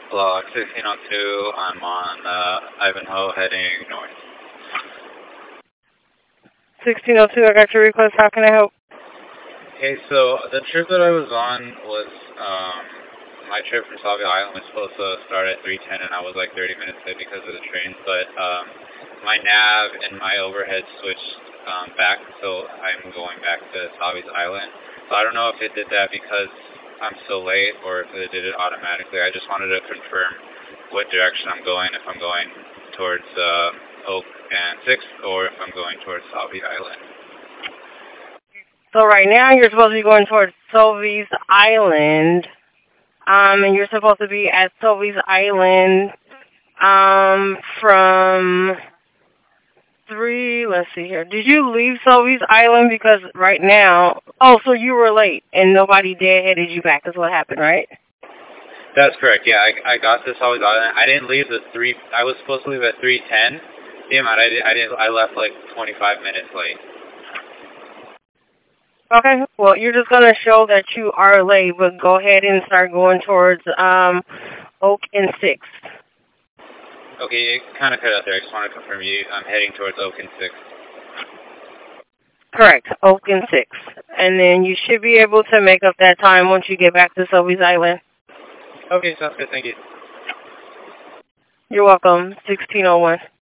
Block 1602, I'm on Ivanhoe heading north. 1602, I got your request. How can I help? Okay, so the trip that I was on was, my trip from Salvia Island was supposed to start at 3:10 and I was like 30 minutes late because of the train, but my nav and my overhead switched back, so I'm going back to Salvia's Island. So I don't know if it did that because I'm so late or if it did it automatically. I just wanted to confirm what direction I'm going, if I'm going towards Oak and 6th or if I'm going towards Salvia Island. So right now you're supposed to be going towards Solvi's Island, and you're supposed to be at Solvi's Island from 3, let's see here. Did you leave Solvi's Island? Because right now, oh, so you were late and nobody deadheaded you back is what happened, right? That's correct, yeah, I got to Salvia's Island. I didn't leave I was supposed to leave at 3:10. Damn it, I left like 25 minutes late. Okay, well, you're just going to show that you are late, but go ahead and start going towards Oak and 6th. Okay, it kind of cut out there. I just want to confirm I'm heading towards Oak and 6th. Correct, Oak and 6th. And then you should be able to make up that time once you get back to Solvi's Island. Okay, sounds good. Thank you. You're welcome. 1601.